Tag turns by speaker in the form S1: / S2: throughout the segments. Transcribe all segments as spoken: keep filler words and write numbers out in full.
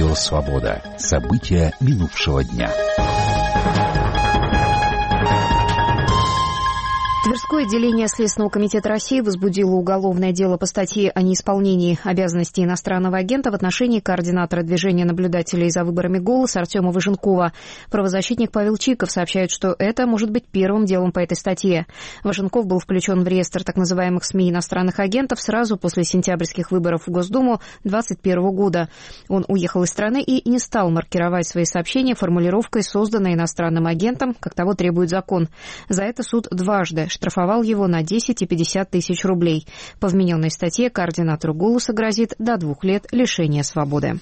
S1: Радио «Свобода». События минувшего дня.
S2: Тверское отделение Следственного комитета России возбудило уголовное дело по статье о неисполнении обязанностей иностранного агента в отношении координатора движения наблюдателей за выборами «Голос» Артема Важенкова. Правозащитник Павел Чиков сообщает, что это может быть первым делом по этой статье. Важенков был включен в реестр так называемых СМИ иностранных агентов сразу после сентябрьских выборов в Госдуму две тысячи двадцать первого года. Он уехал из страны и не стал маркировать свои сообщения формулировкой, созданной иностранным агентом, как того требует закон. За это суд дважды штрафовал его на десять и пятьдесят тысяч рублей. По вмененной статье координатору «Голоса» грозит до двух лет лишения свободы.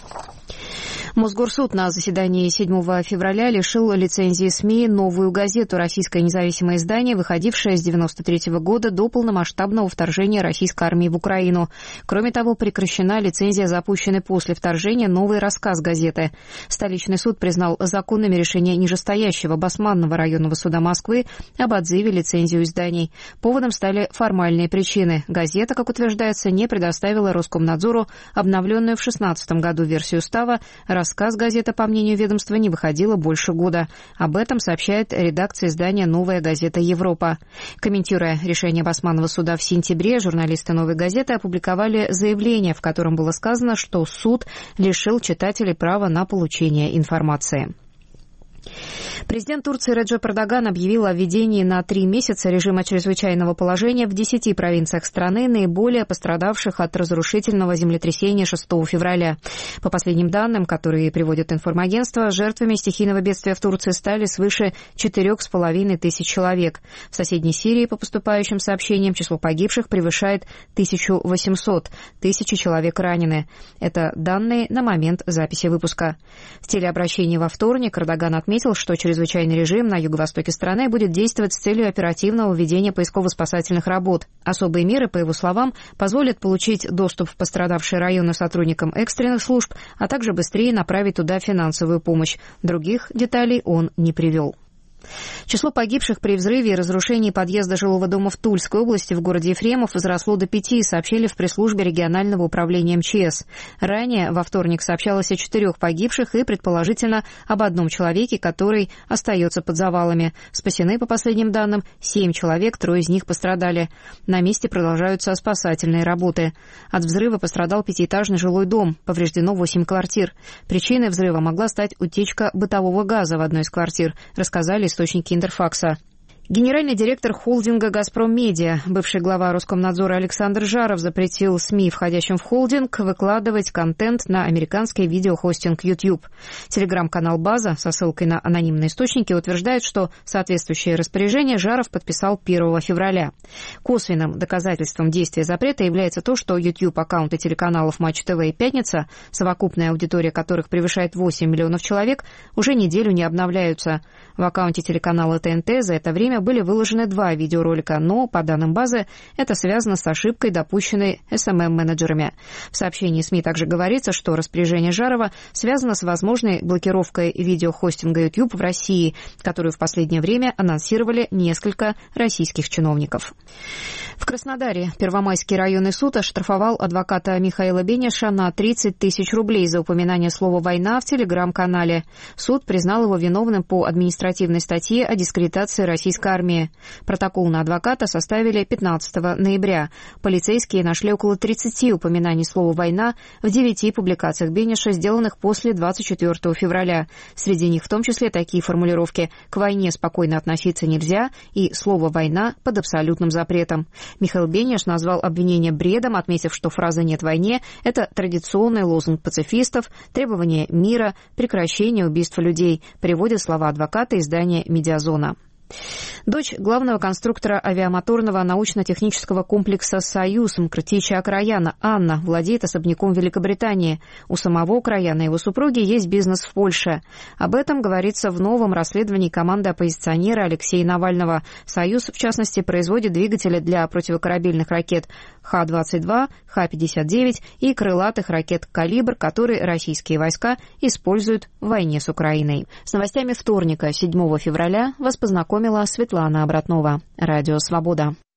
S2: Мосгорсуд на заседании седьмого февраля лишил лицензии СМИ «Новую газету», российское независимое издание, выходившее с девяносто третьего года до полномасштабного вторжения российской армии в Украину. Кроме того, прекращена лицензия, запущенной после вторжения «Новый рассказ» газеты. Столичный суд признал законными решение нижестоящего Басманного районного суда Москвы об отзыве лицензии изданий. Поводом стали формальные причины. Газета, как утверждается, не предоставила Роскомнадзору обновленную в шестнадцатом году версию устава. Рассказ газеты, по мнению ведомства, не выходила больше года. Об этом сообщает редакция издания «Новая газета Европа». Комментируя решение Басманного суда в сентябре, журналисты «Новой газеты» опубликовали заявление, в котором было сказано, что суд лишил читателей права на получение информации. Президент Турции Реджеп Эрдоган объявил о введении на три месяца режима чрезвычайного положения в десяти провинциях страны, наиболее пострадавших от разрушительного землетрясения шестого февраля. По последним данным, которые приводит информагентство, жертвами стихийного бедствия в Турции стали свыше четырех с половиной тысяч человек. В соседней Сирии, по поступающим сообщениям, число погибших превышает тысячу восемьсот, тысячи человек ранены. Это данные на момент записи выпуска. В телеобращении во вторник Эрдоган отметил, что чрезвычайный режим на юго-востоке страны будет действовать с целью оперативного ведения поисково-спасательных работ. Особые меры, по его словам, позволят получить доступ в пострадавшие районы сотрудникам экстренных служб, а также быстрее направить туда финансовую помощь. Других деталей он не привел. Число погибших при взрыве и разрушении подъезда жилого дома в Тульской области в городе Ефремов возросло до пяти, сообщили в пресс-службе регионального управления эм че эс. Ранее во вторник сообщалось о четырех погибших и, предположительно, об одном человеке, который остается под завалами. Спасены, по последним данным, семь человек, трое из них пострадали. На месте продолжаются спасательные работы. От взрыва пострадал пятиэтажный жилой дом, повреждено восемь квартир. Причиной взрыва могла стать утечка бытового газа в одной из квартир, рассказали источники Интерфакса. Генеральный директор холдинга «Газпром Медиа», бывший глава Роскомнадзора Александр Жаров, запретил СМИ, входящим в холдинг, выкладывать контент на американский видеохостинг YouTube. Телеграм-канал «База» со ссылкой на анонимные источники утверждает, что соответствующее распоряжение Жаров подписал первого февраля. Косвенным доказательством действия запрета является то, что YouTube-аккаунты телеканалов «Матч ТВ» и «Пятница», совокупная аудитория которых превышает восемь миллионов человек, уже неделю не обновляются. В аккаунте телеканала ТНТ за это время были выложены два видеоролика, но, по данным базы, это связано с ошибкой, допущенной эс эм эм-менеджерами. В сообщении СМИ также говорится, что распоряжение Жарова связано с возможной блокировкой видеохостинга YouTube в России, которую в последнее время анонсировали несколько российских чиновников. В Краснодаре Первомайский районный суд оштрафовал адвоката Михаила Бенеша на тридцать тысяч рублей за упоминание слова «война» в телеграм-канале. Суд признал его виновным по административной статье о дискредитации российской армии. Протокол на адвоката составили пятнадцатого ноября. Полицейские нашли около тридцати упоминаний слова «война» в девяти публикациях Бенеша, сделанных после двадцать четвёртого февраля. Среди них в том числе такие формулировки: «К войне спокойно относиться нельзя» и «Слово «война» под абсолютным запретом». Михаил Бенеш назвал обвинение бредом, отметив, что фраза «нет войне» — это традиционный лозунг пацифистов, требование мира, прекращение убийств людей, приводит слова адвоката издания «Медиазона». Дочь главного конструктора авиамоторного научно-технического комплекса «Союз» Мкртича Акраяна Анна владеет особняком в Великобритании. У самого Акраяна и его супруги есть бизнес в Польше. Об этом говорится в новом расследовании команды оппозиционера Алексея Навального. «Союз», в частности, производит двигатели для противокорабельных ракет Х двадцать два, Х пятьдесят девять и крылатых ракет «Калибр», которые российские войска используют в войне с Украиной. С новостями вторника, седьмого февраля, вас познакомила Светлана Обратнова. Радио «Свобода».